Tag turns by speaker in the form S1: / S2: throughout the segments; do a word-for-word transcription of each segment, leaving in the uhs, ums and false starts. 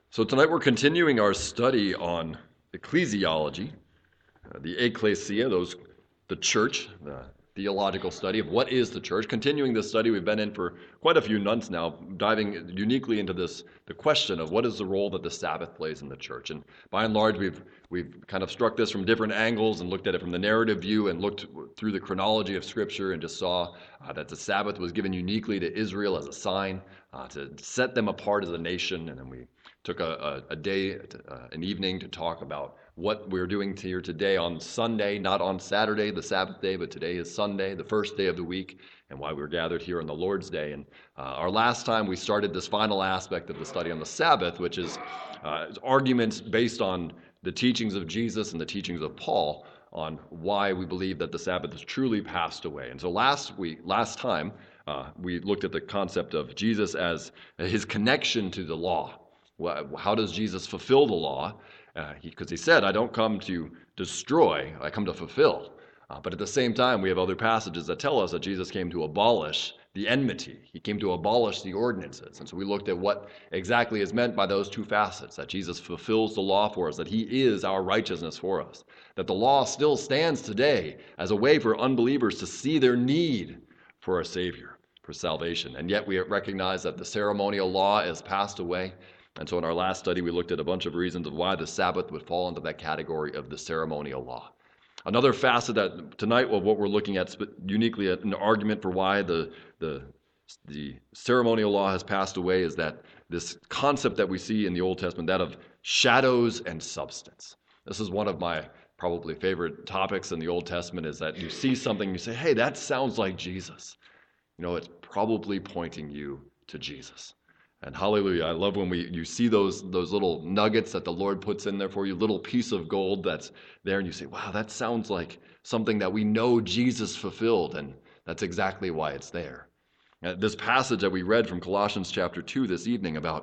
S1: So tonight we're continuing our study on ecclesiology, uh, the ecclesia, those the church, the theological study of what is the church. Continuing this study we've been in for quite a few months now, diving uniquely into this the question of what is the role that the Sabbath plays in the church. And by and large, we've we've kind of struck this from different angles and looked at it from the narrative view and looked through the chronology of Scripture and just saw uh, that the Sabbath was given uniquely to Israel as a sign uh, to set them apart as a nation. And then we took a, a, a day, uh, an evening to talk about what we're doing here today on Sunday, not on Saturday, the Sabbath day, but today is Sunday, the first day of the week, and why we're gathered here on the Lord's Day. And uh, our last time we started this final aspect of the study on the Sabbath, which is uh, arguments based on the teachings of Jesus and the teachings of Paul on why we believe that the Sabbath has truly passed away. And so last week, last time, uh, we looked at the concept of Jesus as his connection to the law. How does Jesus fulfill the law? Because uh, he, he said, I don't come to destroy, I come to fulfill. Uh, but at the same time, we have other passages that tell us that Jesus came to abolish the enmity. He came to abolish the ordinances. And so we looked at what exactly is meant by those two facets, that Jesus fulfills the law for us, that he is our righteousness for us, that the law still stands today as a way for unbelievers to see their need for a Savior, for salvation. And yet we recognize that the ceremonial law has passed away. And so in our last study, we looked at a bunch of reasons of why the Sabbath would fall into that category of the ceremonial law. Another facet that tonight, well, what we're looking at uniquely at an argument for why the, the, the ceremonial law has passed away is that this concept that we see in the Old Testament, that of shadows and substance. This is one of my probably favorite topics in the Old Testament, is that you see something and you say, hey, that sounds like Jesus. You know, it's probably pointing you to Jesus. And hallelujah, I love when we you see those those little nuggets that the Lord puts in there for you, little piece of gold that's there, and you say, wow, that sounds like something that we know Jesus fulfilled, and that's exactly why it's there. Uh, this passage that we read from Colossians chapter two this evening about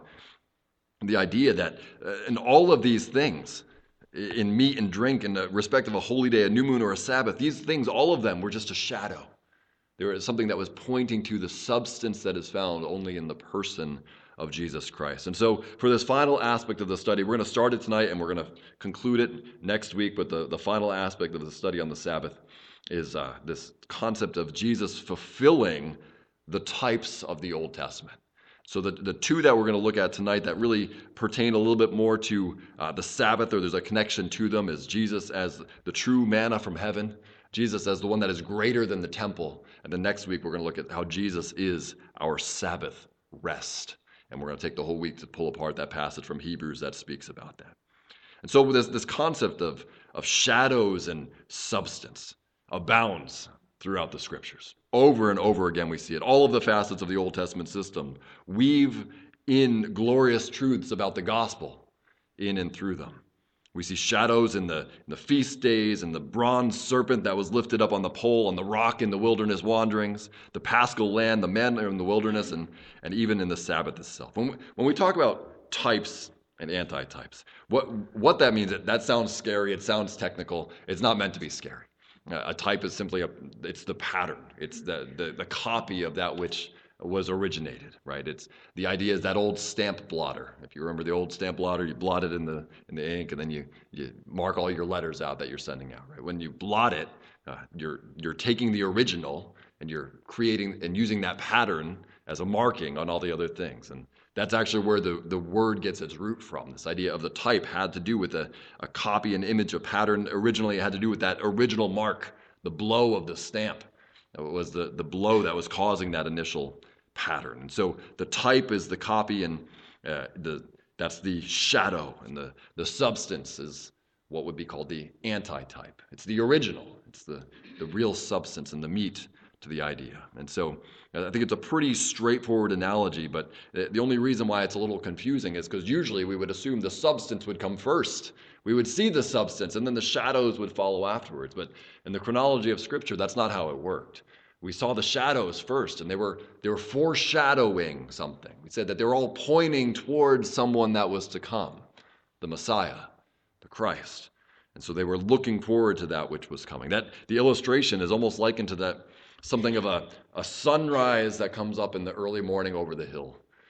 S1: the idea that uh, in all of these things, in meat and drink, in the respect of a holy day, a new moon, or a Sabbath, these things, all of them were just a shadow. There was something that was pointing to the substance that is found only in the person of Jesus Christ. And so for this final aspect of the study, we're going to start it tonight and we're going to conclude it next week. But the, the final aspect of the study on the Sabbath is uh, this concept of Jesus fulfilling the types of the Old Testament. So the, the two that we're going to look at tonight that really pertain a little bit more to uh, the Sabbath, or there's a connection to them, is Jesus as the true manna from heaven, Jesus as the one that is greater than the temple. And then next week, we're going to look at how Jesus is our Sabbath rest. And we're going to take the whole week to pull apart that passage from Hebrews that speaks about that. And so this, this concept of, of shadows and substance abounds throughout the Scriptures. Over and over again we see it. All of the facets of the Old Testament system weave in glorious truths about the gospel in and through them. We see shadows in the, in the feast days, and the bronze serpent that was lifted up on the pole, on the rock in the wilderness wanderings, the paschal lamb, the manna in the wilderness, and, and even in the Sabbath itself. When we, when we talk about types and antitypes, what, what that means, that sounds scary, it sounds technical, it's not meant to be scary. A type is simply, a, it's the pattern, it's the, the, the copy of that which was originated, right? It's the idea is that old stamp blotter. If you remember the old stamp blotter, you blot it in the in the ink, and then you, you mark all your letters out that you're sending out, right? When you blot it, uh, you're you're taking the original and you're creating and using that pattern as a marking on all the other things. And that's actually where the, the word gets its root from. This idea of the type had to do with a, a copy, an image, a pattern. Originally, it had to do with that original mark, the blow of the stamp. It was the, the blow that was causing that initial pattern. And so the type is the copy, and uh, the that's the shadow, and the, the substance is what would be called the antitype. It's the original. It's the, the real substance and the meat to the idea. And so I think it's a pretty straightforward analogy, but the only reason why it's a little confusing is because usually we would assume the substance would come first. We would see the substance, and then the shadows would follow afterwards. But in the chronology of Scripture, that's not how it worked. We saw the shadows first, and they were they were foreshadowing something. We said that they were all pointing towards someone that was to come, the Messiah, the Christ. And so they were looking forward to that which was coming. That the illustration is almost likened to that something of a, a sunrise that comes up in the early morning over the hill.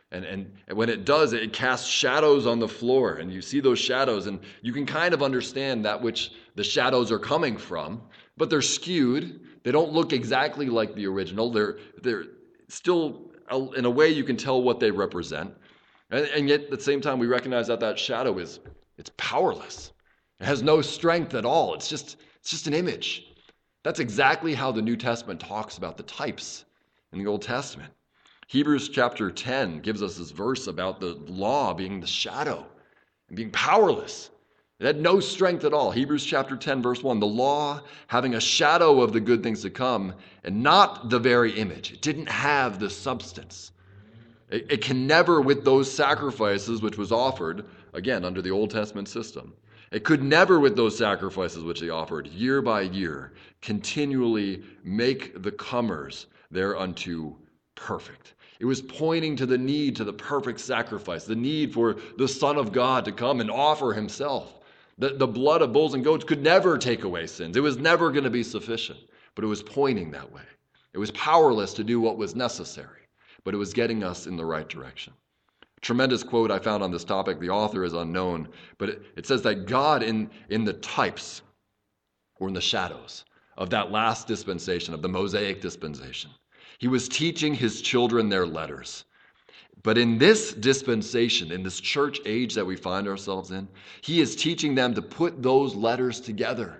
S1: And, and, and when it does, it casts shadows on the floor. And you see those shadows, and you can kind of understand that which the shadows are coming from, but they're skewed. They don't look exactly like the original. They're, they're still, in a way, you can tell what they represent. And, and yet, at the same time, we recognize that that shadow is it's powerless. It has no strength at all. It's just, it's just an image. That's exactly how the New Testament talks about the types in the Old Testament. Hebrews chapter ten gives us this verse about the law being the shadow and being powerless. It had no strength at all. Hebrews chapter ten, verse one, the law having a shadow of the good things to come and not the very image. It didn't have the substance. It, it can never, with those sacrifices which was offered, again, under the Old Testament system, it could never, with those sacrifices which they offered year by year, continually make the comers thereunto perfect. It was pointing to the need to the perfect sacrifice, the need for the Son of God to come and offer himself. The, the blood of bulls and goats could never take away sins. It was never going to be sufficient, but it was pointing that way. It was powerless to do what was necessary, but it was getting us in the right direction. A tremendous quote I found on this topic. The author is unknown, but it, it says that God in, in the types or in the shadows of that last dispensation, of the Mosaic dispensation, he was teaching his children their letters. But in this dispensation, in this church age that we find ourselves in, he is teaching them to put those letters together.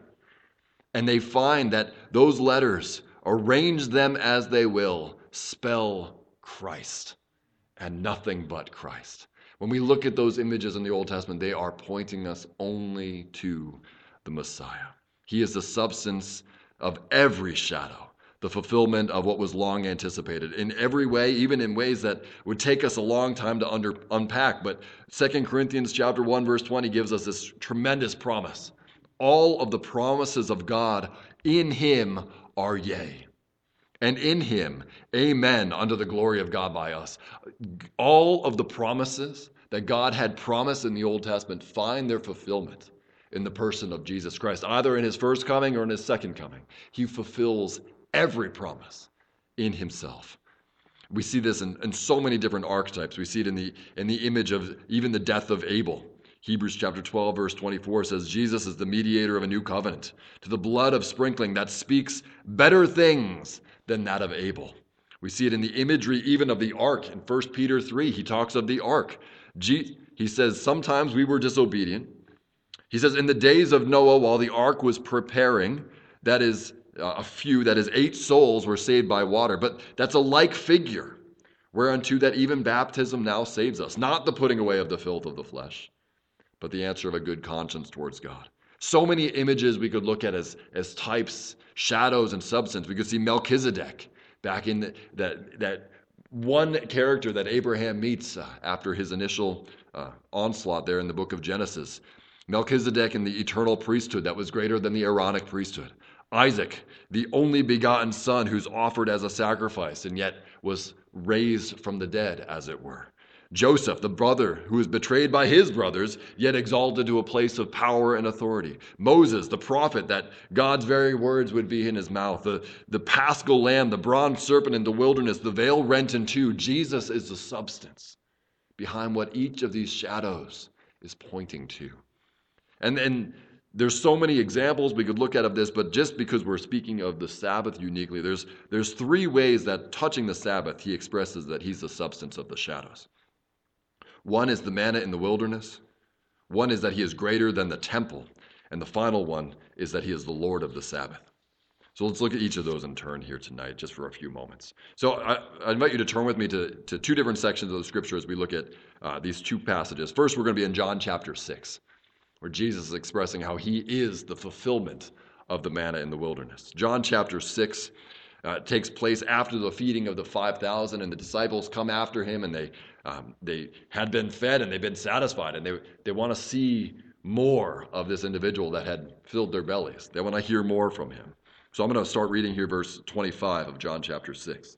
S1: And they find that those letters, arrange them as they will, spell Christ and nothing but Christ. When we look at those images in the Old Testament, they are pointing us only to the Messiah. He is the substance of every shadow, the fulfillment of what was long anticipated in every way, even in ways that would take us a long time to under, unpack. But Second Corinthians chapter one, verse twenty gives us this tremendous promise. All of the promises of God in him are yea, and in him, amen, unto the glory of God by us. All of the promises that God had promised in the Old Testament find their fulfillment in the person of Jesus Christ, either in his first coming or in his second coming. He fulfills every promise in himself. We see this in, in so many different archetypes. We see it in the, in the image of even the death of Abel. Hebrews chapter twelve, verse twenty-four says, Jesus is the mediator of a new covenant, to the blood of sprinkling that speaks better things than that of Abel. We see it in the imagery even of the ark. In First Peter three, he talks of the ark. G- he says, sometimes we were disobedient. He says, in the days of Noah, while the ark was preparing, that is a few, that is eight souls were saved by water. But that's a like figure, whereunto that even baptism now saves us. Not the putting away of the filth of the flesh, but the answer of a good conscience towards God. So many images we could look at as, as types, shadows, and substance. We could see Melchizedek back in the, that, that one character that Abraham meets uh, after his initial uh, onslaught there in the book of Genesis. Melchizedek in the eternal priesthood that was greater than the Aaronic priesthood. Isaac, the only begotten son who's offered as a sacrifice and yet was raised from the dead, as it were. Joseph, the brother who was betrayed by his brothers, yet exalted to a place of power and authority. Moses, the prophet, that God's very words would be in his mouth. The, the paschal lamb, the bronze serpent in the wilderness, the veil rent in two. Jesus is the substance behind what each of these shadows is pointing to. And then there's so many examples we could look at of this, but just because we're speaking of the Sabbath uniquely, there's, there's three ways that touching the Sabbath, he expresses that he's the substance of the shadows. One is the manna in the wilderness. One is that he is greater than the temple. And the final one is that he is the Lord of the Sabbath. So let's look at each of those in turn here tonight, just for a few moments. So I, I invite you to turn with me to, to two different sections of the scripture as we look at uh, these two passages. First, we're going to be in John chapter six, where Jesus is expressing how he is the fulfillment of the manna in the wilderness. John chapter six uh, takes place after the feeding of the five thousand, and the disciples come after him, and they um, they had been fed and they've been satisfied, and they, they want to see more of this individual that had filled their bellies. They want to hear more from him. So I'm going to start reading here verse twenty-five of John chapter six.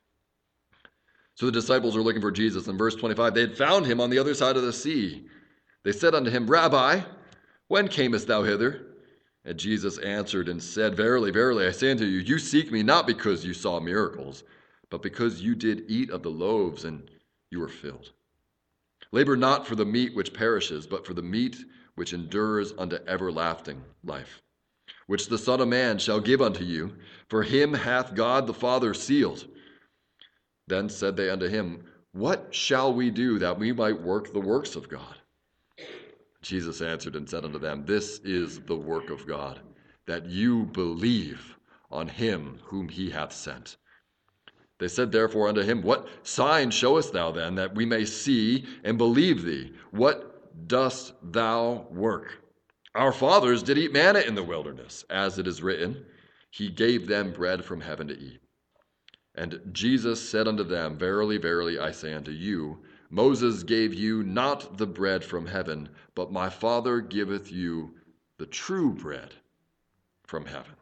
S1: So the disciples are looking for Jesus. In verse twenty-five, they had found him on the other side of the sea. They said unto him, Rabbi, when camest thou hither? And Jesus answered and said, Verily, verily, I say unto you, you seek me not because you saw miracles, but because you did eat of the loaves, and you are filled. Labor not for the meat which perishes, but for the meat which endures unto everlasting life, which the Son of Man shall give unto you, for him hath God the Father sealed. Then said they unto him, What shall we do that we might work the works of God? Jesus answered and said unto them, This is the work of God, that you believe on him whom he hath sent. They said therefore unto him, What sign showest thou then, that we may see and believe thee? What dost thou work? Our fathers did eat manna in the wilderness, as it is written, He gave them bread from heaven to eat. And Jesus said unto them, Verily, verily, I say unto you, Moses gave you not the bread from heaven, but my Father giveth you the true bread from heaven.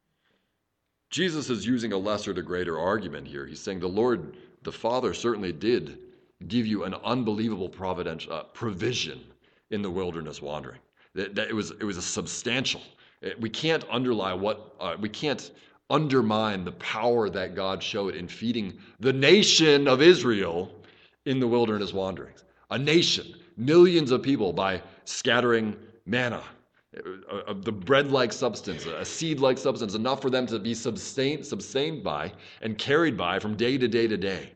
S1: Jesus is using a lesser to greater argument here. He's saying the Lord, the Father, certainly did give you an unbelievable providential uh, provision in the wilderness wandering. That, that it was it was a substantial. We can't underline what uh, we can't undermine the power that God showed in feeding the nation of Israel in the wilderness wanderings. A nation, millions of people, by scattering manna, the bread-like substance, a seed-like substance, enough for them to be sustained, sustained by and carried by from day to day to day.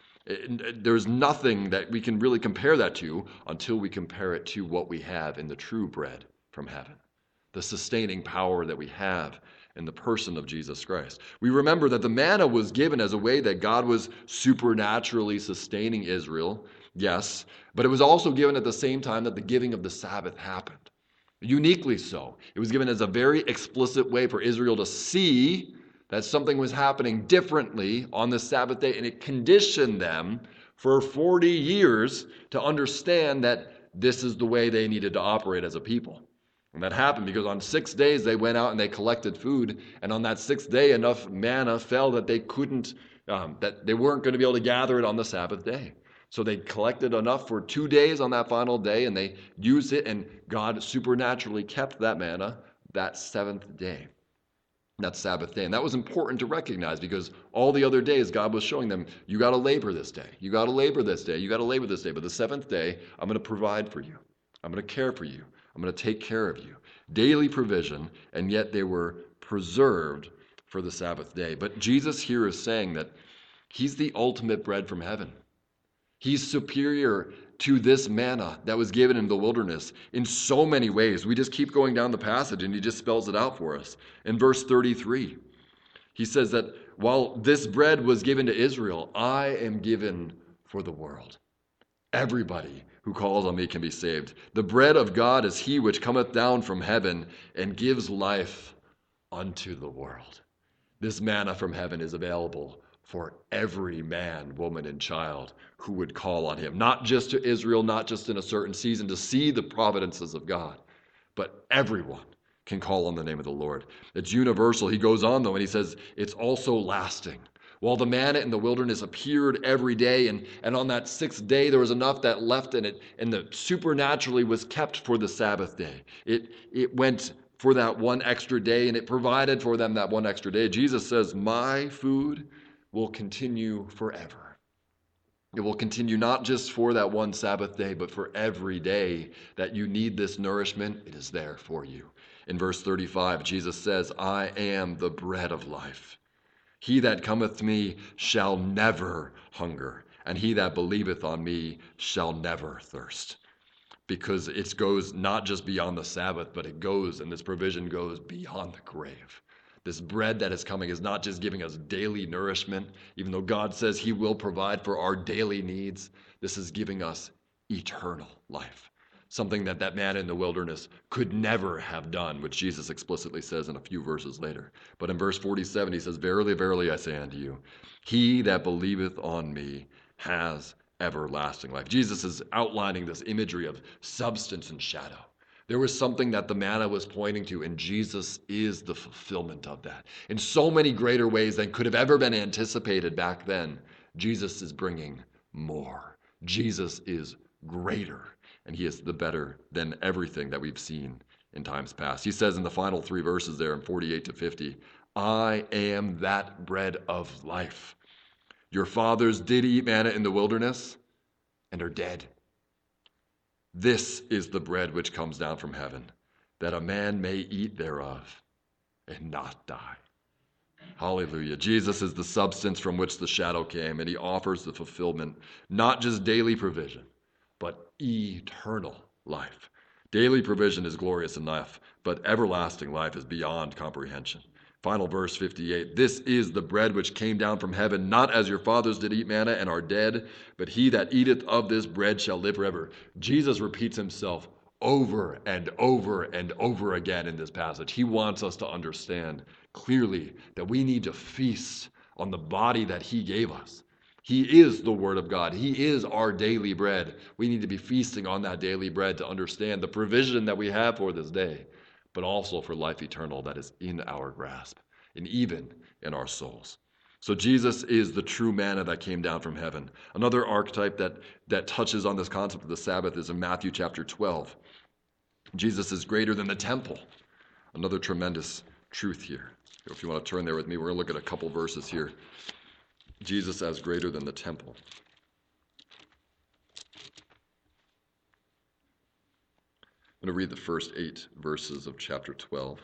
S1: There's nothing that we can really compare that to until we compare it to what we have in the true bread from heaven, the sustaining power that we have in the person of Jesus Christ. We remember that the manna was given as a way that God was supernaturally sustaining Israel, yes, but it was also given at the same time that the giving of the Sabbath happened. Uniquely so. It was given as a very explicit way for Israel to see that something was happening differently on the Sabbath day, and it conditioned them for forty years to understand that this is the way they needed to operate as a people. And that happened because on six days they went out and they collected food, and on that sixth day enough manna fell that they couldn't, um, that they weren't going to be able to gather it on the Sabbath day. So they collected enough for two days on that final day, and they used it, and God supernaturally kept that manna that seventh day, that Sabbath day. And that was important to recognize because all the other days God was showing them, you got to labor this day, you got to labor this day, you got to labor this day. But the seventh day, I'm going to provide for you. I'm going to care for you. I'm going to take care of you. Daily provision, and yet they were preserved for the Sabbath day. But Jesus here is saying that he's the ultimate bread from heaven. He's superior to this manna that was given in the wilderness in so many ways. We just keep going down the passage and he just spells it out for us. In verse thirty-three, he says that while this bread was given to Israel, I am given for the world. Everybody who calls on me can be saved. The bread of God is he which cometh down from heaven and gives life unto the world. This manna from heaven is available for every man, woman, and child who would call on him. Not just to Israel, not just in a certain season to see the providences of God, but everyone can call on the name of the Lord. It's universal. He goes on, though, and he says it's also lasting. While the manna in the wilderness appeared every day, and, and on that sixth day there was enough that left in it, and the supernaturally was kept for the Sabbath day. It, it went for that one extra day, and it provided for them that one extra day. Jesus says, my food will continue forever. It will continue not just for that one Sabbath day, but for every day that you need this nourishment, it is there for you. In verse thirty-five, Jesus says, I am the bread of life. He that cometh to me shall never hunger, and he that believeth on me shall never thirst. Because it goes not just beyond the Sabbath, but it goes, and this provision goes beyond the grave. This bread that is coming is not just giving us daily nourishment, even though God says he will provide for our daily needs. This is giving us eternal life, something that that man in the wilderness could never have done, which Jesus explicitly says in a few verses later. But in verse forty-seven, he says, verily, verily, I say unto you, he that believeth on me has everlasting life. Jesus is outlining this imagery of substance and shadow. There was something that the manna was pointing to, and Jesus is the fulfillment of that. In so many greater ways than could have ever been anticipated back then, Jesus is bringing more. Jesus is greater, and he is the better than everything that we've seen in times past. He says in the final three verses there in forty-eight to fifty, I am that bread of life. Your fathers did eat manna in the wilderness, and are dead. This is the bread which comes down from heaven, that a man may eat thereof and not die. Hallelujah. Jesus is the substance from which the shadow came, and he offers the fulfillment, not just daily provision, but eternal life. Daily provision is glorious enough, but everlasting life is beyond comprehension. Final verse fifty-eight, this is the bread which came down from heaven, not as your fathers did eat manna and are dead, but he that eateth of this bread shall live forever. Jesus repeats himself over and over and over again in this passage. He wants us to understand clearly that we need to feast on the body that he gave us. He is the Word of God. He is our daily bread. We need to be feasting on that daily bread to understand the provision that we have for this day, but also for life eternal that is in our grasp and even in our souls. So Jesus is the true manna that came down from heaven. Another archetype that, that touches on this concept of the Sabbath is in Matthew chapter twelve. Jesus is greater than the temple. Another tremendous truth here. If you want to turn there with me, we're going to look at a couple verses here. Jesus as greater than the temple. I'm going to read the first eight verses of chapter twelve.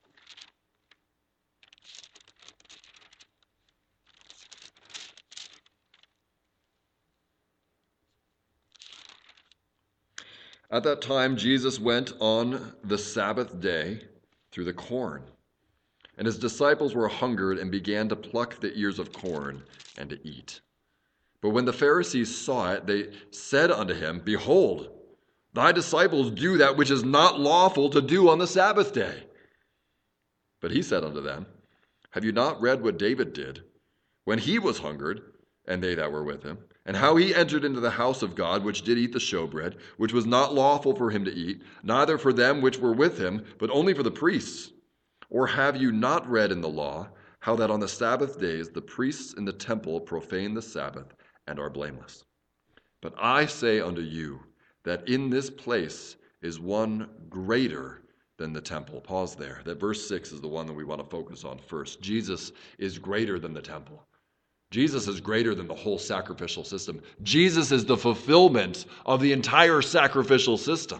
S1: At that time, Jesus went on the Sabbath day through the corn, and his disciples were hungered and began to pluck the ears of corn and to eat. But when the Pharisees saw it, they said unto him, Behold, thy disciples do that which is not lawful to do on the Sabbath day. But he said unto them, Have you not read what David did when he was hungered, and they that were with him, and how he entered into the house of God, which did eat the showbread, which was not lawful for him to eat, neither for them which were with him, but only for the priests? Or have you not read in the law how that on the Sabbath days the priests in the temple profane the Sabbath and are blameless? But I say unto you that in this place is one greater than the temple. Pause there. That verse six is the one that we want to focus on first. Jesus is greater than the temple. Jesus is greater than the whole sacrificial system. Jesus is the fulfillment of the entire sacrificial system.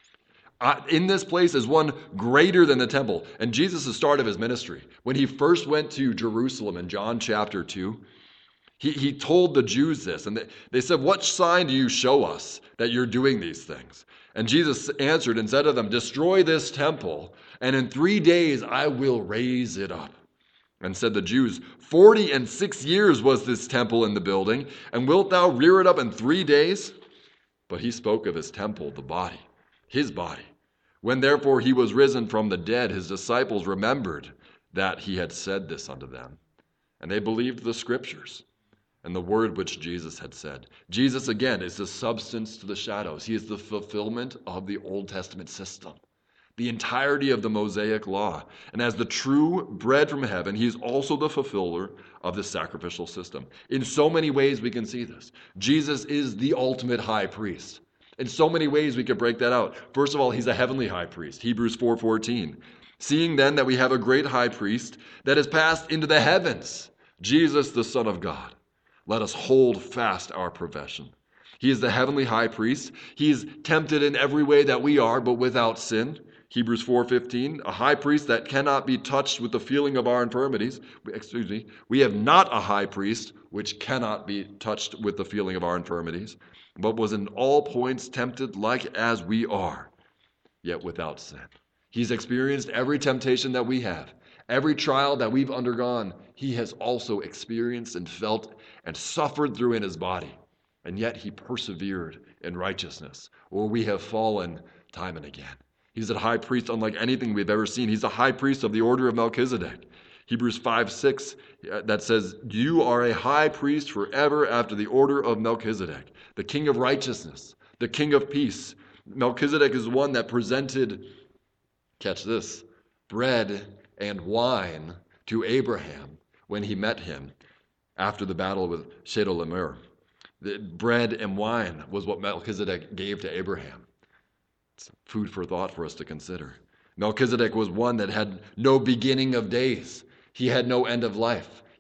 S1: Uh, in this place is one greater than the temple. And Jesus' the start of his ministry. When he first went to Jerusalem in John chapter two, he, he told the Jews this. And they, they said, What sign do you show us that you're doing these things? And Jesus answered and said to them, Destroy this temple, and in three days I will raise it up. And said the Jews, Forty and six years was this temple in the building, and wilt thou rear it up in three days? But he spoke of his temple, the body, his body. When therefore he was risen from the dead, his disciples remembered that he had said this unto them. And they believed the scriptures and the word which Jesus had said. Jesus, again, is the substance to the shadows. He is the fulfillment of the Old Testament system, the entirety of the Mosaic law. And as the true bread from heaven, he is also the fulfiller of the sacrificial system. In so many ways we can see this. Jesus is the ultimate high priest. In so many ways we could break that out. First of all, he's a heavenly high priest. Hebrews four fourteen. Seeing then that we have a great high priest that has passed into the heavens, Jesus the Son of God, let us hold fast our profession. He is the heavenly high priest. He is tempted in every way that we are, but without sin. Hebrews four fifteen, a high priest that cannot be touched with the feeling of our infirmities. Excuse me, we have not a high priest which cannot be touched with the feeling of our infirmities, but was in all points tempted like as we are, yet without sin. He's experienced every temptation that we have, every trial that we've undergone. He has also experienced and felt and suffered through in his body, and yet he persevered in righteousness, where we have fallen time and again. He's a high priest unlike anything we've ever seen. He's a high priest of the order of Melchizedek. Hebrews five six, that says, You are a high priest forever after the order of Melchizedek, the king of righteousness, the king of peace. Melchizedek is one that presented, catch this, bread and wine to Abraham when he met him after the battle with Chedorlaomer. The bread and wine was what Melchizedek gave to Abraham. It's food for thought for us to consider. Melchizedek was one that had no beginning of days. He had no end of life.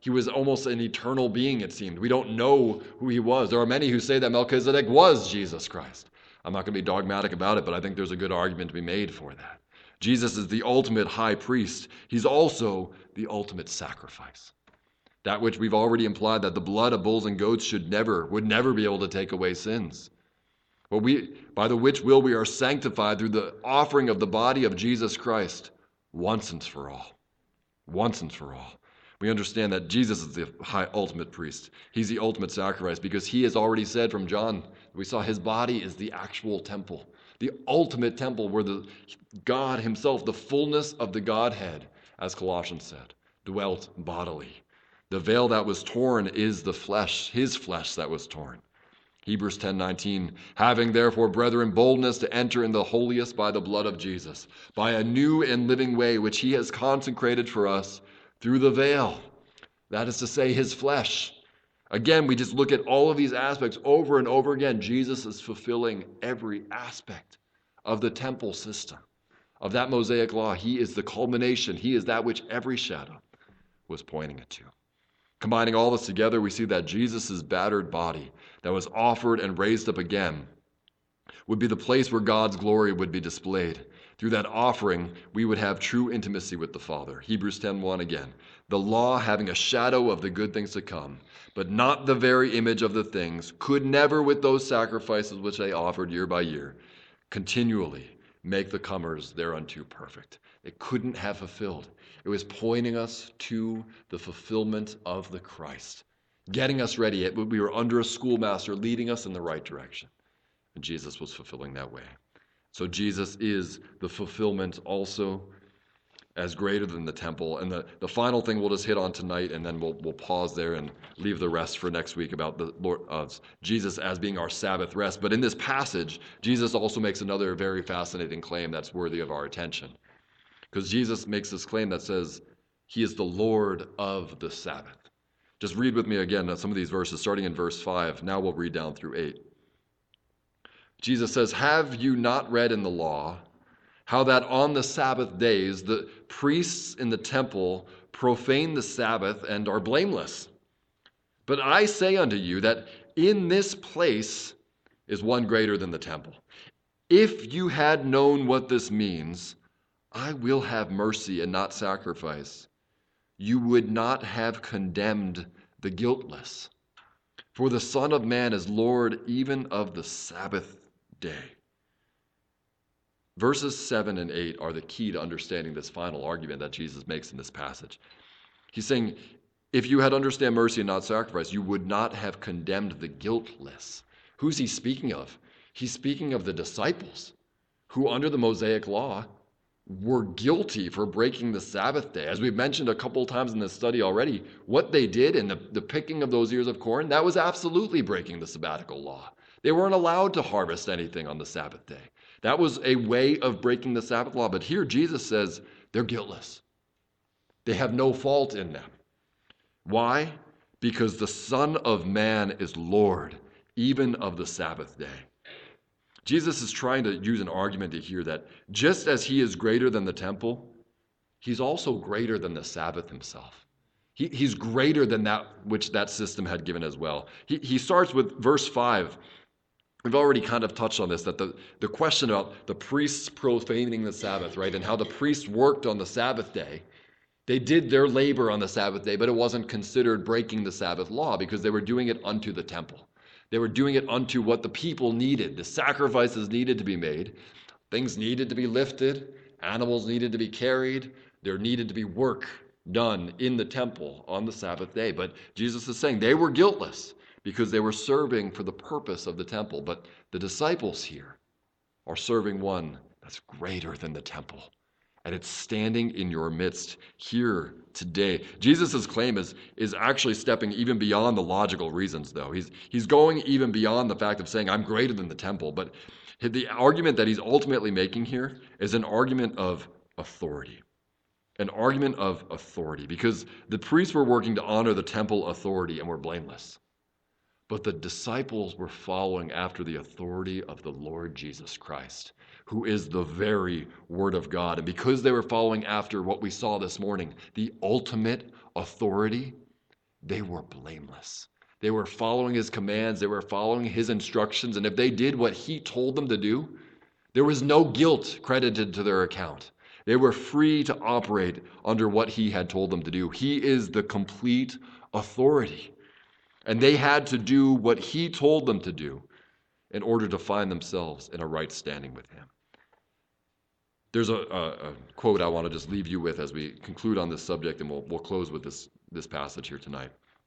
S1: He was almost an eternal being, it seemed. We don't know who he was. There are many who say that Melchizedek was Jesus Christ. I'm not going to be dogmatic about it, but I think there's a good argument to be made for that. Jesus is the ultimate high priest. He's also the ultimate sacrifice. That which we've already implied, that the blood of bulls and goats should never, would never be able to take away sins. But we, by the which will we are sanctified through the offering of the body of Jesus Christ once and for all. Once and for all. We understand that Jesus is the high ultimate priest. He's the ultimate sacrifice because he has already said from John, we saw his body is the actual temple, the ultimate temple where the God himself, the fullness of the Godhead, as Colossians said, dwelt bodily. The veil that was torn is the flesh, his flesh that was torn. Hebrews ten nineteen, having therefore, brethren, boldness to enter in the holiest by the blood of Jesus, by a new and living way which he has consecrated for us through the veil, that is to say, his flesh. Again, we just look at all of these aspects over and over again. Jesus is fulfilling every aspect of the temple system, of that Mosaic law. He is the culmination. He is that which every shadow was pointing it to. Combining all this together, we see that Jesus' battered body that was offered and raised up again would be the place where God's glory would be displayed. Through that offering, we would have true intimacy with the Father. Hebrews ten one again. The law, having a shadow of the good things to come, but not the very image of the things, could never, with those sacrifices which they offered year by year, continually make the comers thereunto perfect. It couldn't have fulfilled. It was pointing us to the fulfillment of the Christ, getting us ready. We were under a schoolmaster leading us in the right direction. And Jesus was fulfilling that way. So Jesus is the fulfillment also as greater than the temple. And the, the final thing we'll just hit on tonight, and then we'll we'll pause there and leave the rest for next week about the Lord uh, Jesus as being our Sabbath rest. But in this passage, Jesus also makes another very fascinating claim that's worthy of our attention. Because Jesus makes this claim that says he is the Lord of the Sabbath. Just read with me again some of these verses, starting in verse five. Now we'll read down through eight. Jesus says, have you not read in the law how that on the Sabbath days the priests in the temple profane the Sabbath and are blameless? But I say unto you that in this place is one greater than the temple. If you had known what this means, I will have mercy and not sacrifice, you would not have condemned the guiltless. For the Son of Man is Lord even of the Sabbath day. Verses seven and eight are the key to understanding this final argument that Jesus makes in this passage. He's saying, if you had understood mercy and not sacrifice, you would not have condemned the guiltless. Who's he speaking of? He's speaking of the disciples who, under the Mosaic law, were guilty for breaking the Sabbath day. As we've mentioned a couple of times in this study already, what they did in the, the picking of those ears of corn, that was absolutely breaking the sabbatical law. They weren't allowed to harvest anything on the Sabbath day. That was a way of breaking the Sabbath law. But here Jesus says they're guiltless. They have no fault in them. Why? Because the Son of Man is Lord, even of the Sabbath day. Jesus is trying to use an argument to hear that just as he is greater than the temple, he's also greater than the Sabbath himself. He, he's greater than that which that system had given as well. He, he starts with verse five. We've already kind of touched on this, that the, the question about the priests profaning the Sabbath, right, and how the priests worked on the Sabbath day. They did their labor on the Sabbath day, but it wasn't considered breaking the Sabbath law because they were doing it unto the temple. They were doing it unto what the people needed. The sacrifices needed to be made. Things needed to be lifted. Animals needed to be carried. There needed to be work done in the temple on the Sabbath day. But Jesus is saying they were guiltless because they were serving for the purpose of the temple. But the disciples here are serving one that's greater than the temple. And it's standing in your midst here today. Jesus' claim is, is actually stepping even beyond the logical reasons, though. He's, he's going even beyond the fact of saying, I'm greater than the temple. But the argument that he's ultimately making here is an argument of authority. An argument of authority. Because the priests were working to honor the temple authority and were blameless. But the disciples were following after the authority of the Lord Jesus Christ, who is the very Word of God. And because they were following after what we saw this morning, the ultimate authority, they were blameless. They were following his commands. They were following his instructions. And if they did what he told them to do, there was no guilt credited to their account. They were free to operate under what he had told them to do. He is the complete authority. And they had to do what he told them to do in order to find themselves in a right standing with him. There's a, a, a quote I want to just leave you with as we conclude on this subject, and we'll, we'll close with this, this passage here tonight.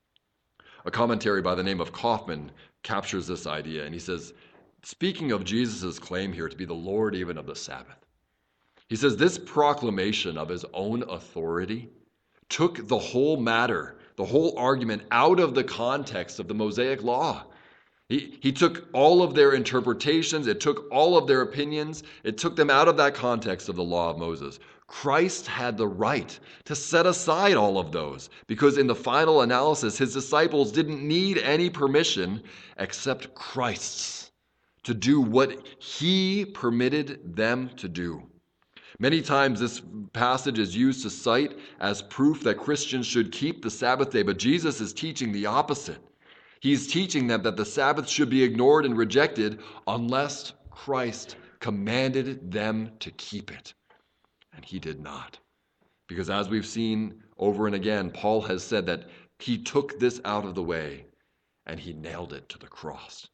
S1: A commentary by the name of Kaufman captures this idea, and he says, speaking of Jesus' claim here to be the Lord even of the Sabbath, he says, this proclamation of his own authority took the whole matter, the whole argument out of the context of the Mosaic law. He, he took all of their interpretations, it took all of their opinions, it took them out of that context of the law of Moses. Christ had the right to set aside all of those because in the final analysis, his disciples didn't need any permission except Christ's to do what he permitted them to do. Many times this passage is used to cite as proof that Christians should keep the Sabbath day, but Jesus is teaching the opposite. He's teaching them that the Sabbath should be ignored and rejected unless Christ commanded them to keep it. And he did not. Because as we've seen over and again, Paul has said that he took this out of the way and he nailed it to the cross.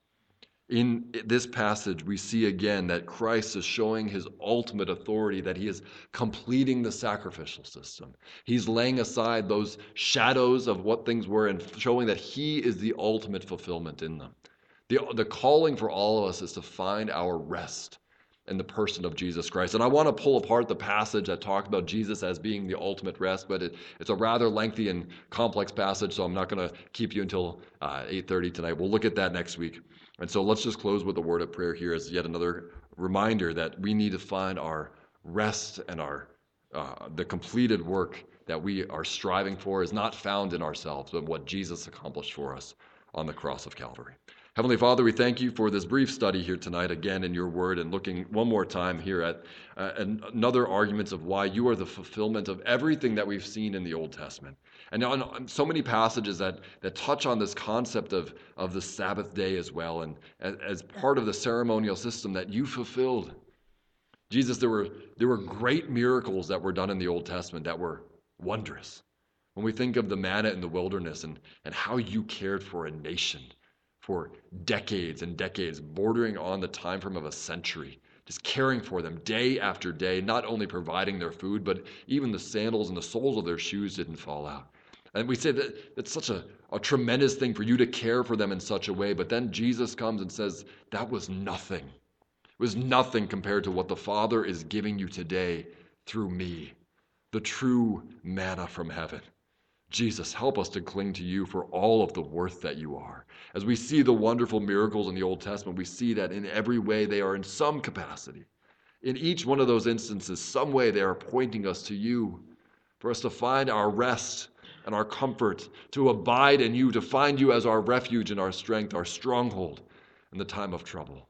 S1: In this passage, we see again that Christ is showing his ultimate authority, that he is completing the sacrificial system. He's laying aside those shadows of what things were and showing that he is the ultimate fulfillment in them. The, the calling for all of us is to find our rest in the person of Jesus Christ. And I want to pull apart the passage that talks about Jesus as being the ultimate rest, but it, it's a rather lengthy and complex passage, so I'm not going to keep you until uh, eight thirty tonight. We'll look at that next week. And so let's just close with a word of prayer here as yet another reminder that we need to find our rest and our uh, the completed work that we are striving for is not found in ourselves, but what Jesus accomplished for us on the cross of Calvary. Heavenly Father, we thank you for this brief study here tonight, again in your word, and looking one more time here at uh, another arguments of why you are the fulfillment of everything that we've seen in the Old Testament. And on so many passages that, that touch on this concept of, of the Sabbath day as well, and as, as part of the ceremonial system that you fulfilled. Jesus, there were, there were great miracles that were done in the Old Testament that were wondrous. When we think of the manna in the wilderness and, and how you cared for a nation for decades and decades, bordering on the time frame of a century, just caring for them day after day, not only providing their food, but even the sandals and the soles of their shoes didn't fall out. And we say that it's such a, a tremendous thing for you to care for them in such a way, but then Jesus comes and says, that was nothing. It was nothing compared to what the Father is giving you today through me, the true manna from heaven. Jesus, help us to cling to you for all of the worth that you are. As we see the wonderful miracles in the Old Testament, we see that in every way they are in some capacity. In each one of those instances, some way they are pointing us to you, for us to find our rest and our comfort, to abide in you, to find you as our refuge and our strength, our stronghold in the time of trouble.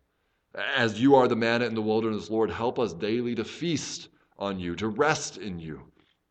S1: As you are the manna in the wilderness, Lord, help us daily to feast on you, to rest in you,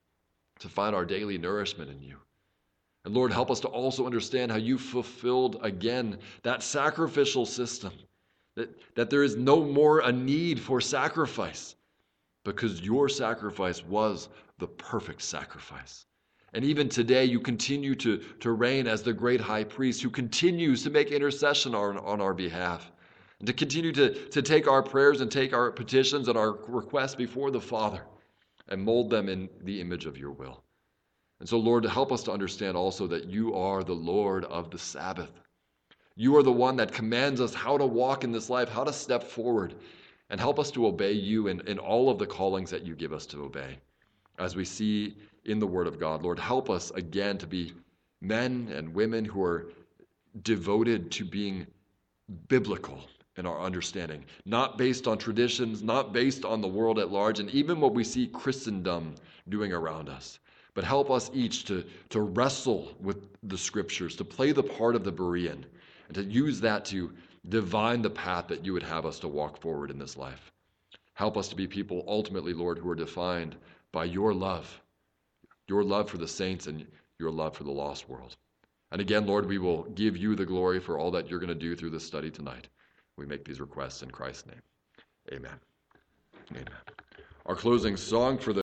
S1: to find our daily nourishment in you. And Lord, help us to also understand how you fulfilled again that sacrificial system, that, that there is no more a need for sacrifice because your sacrifice was the perfect sacrifice. And even today, you continue to, to reign as the great high priest who continues to make intercession on, on our behalf and to continue to, to take our prayers and take our petitions and our requests before the Father and mold them in the image of your will. And so, Lord, help us to understand also that you are the Lord of the Sabbath. You are the one that commands us how to walk in this life, how to step forward, and help us to obey you in, in all of the callings that you give us to obey. As we see in the Word of God, Lord, help us again to be men and women who are devoted to being biblical in our understanding, not based on traditions, not based on the world at large, and even what we see Christendom doing around us. But help us each to, to wrestle with the Scriptures, to play the part of the Berean, and to use that to divine the path that you would have us to walk forward in this life. Help us to be people ultimately, Lord, who are defined by your love, your love for the saints and your love for the lost world. And again, Lord, we will give you the glory for all that you're going to do through this study tonight. We make these requests in Christ's name. Amen. Amen. Our closing song for the